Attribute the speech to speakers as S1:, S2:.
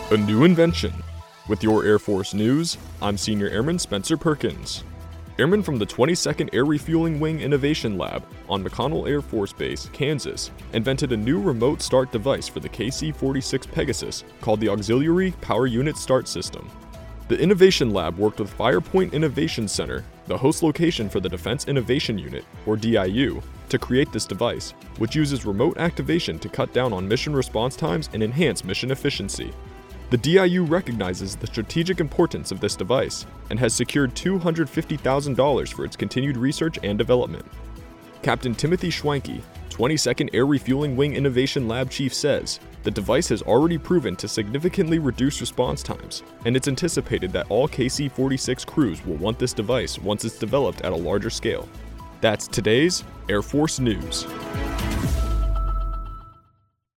S1: A new invention. With your Air Force news, I'm Senior Airman Spencer Perkins. Airmen from the 22nd Air Refueling Wing Innovation Lab on McConnell Air Force Base, Kansas, invented a new remote start device for the KC-46 Pegasus called the Auxiliary Power Unit Start System. The Innovation Lab worked with Firepoint Innovation Center, the host location for the Defense Innovation Unit, or DIU, to create this device, which uses remote activation to cut down on mission response times and enhance mission efficiency. The DIU recognizes the strategic importance of this device and has secured $250,000 for its continued research and development. Captain Timothy Schwanke, 22nd Air Refueling Wing Innovation Lab Chief, says the device has already proven to significantly reduce response times, and it's anticipated that all KC-46 crews will want this device once it's developed at a larger scale. That's today's Air Force News.